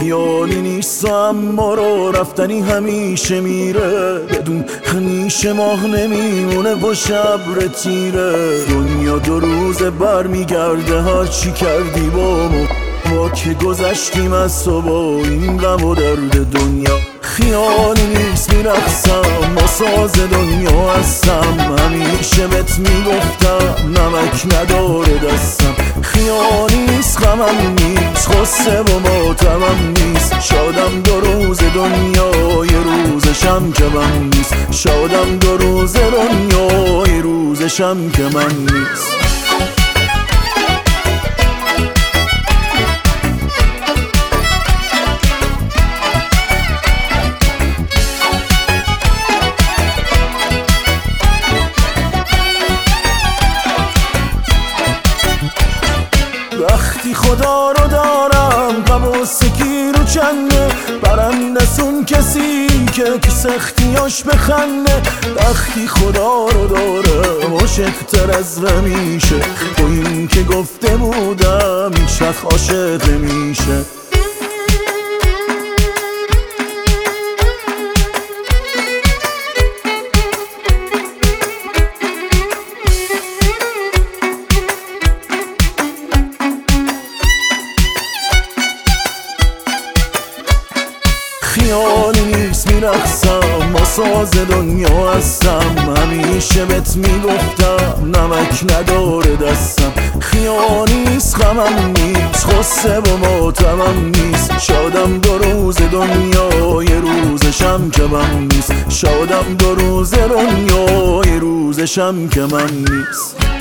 خیالی نیست اما رو رفتنی همیشه میره، بدون همیشه ماه نمیمونه با شب تیره. دنیا دو روز بر میگرده هر چی کردی با ما که گذشتیم از تو با این غم و درد دنیا. خیالی نیست میرقصم با ساز دنیا هستم، همیشه بهت میگفتم نمک نداره دستم. خیالی نیست غمم نیست غصه و ماتمم نیست، شادم دو روز دنیا یه روزشم که من نیست، شادم دو روز دنیا یه روزشم که من نیست. وقتی خدا رو دارم غم و سکی رو چنه، برندست اون کسی که سختیاش بخنه. وقتی خدا رو دارم عاشق‌تر از همیشه، با این که گفته بودم هیچ وقت عاشق نمیشه. خیالی نیست میرقصم با ساز دنیا هستم، همیشه بهت میگفتم نمک نداره دستم. خیالی نیست غمم نیست غصه و ماتمم نیست، شادم دو روز دنیا یه روزشم که من نیست، شادم دو روز دنیا یه روزشم که من نیست.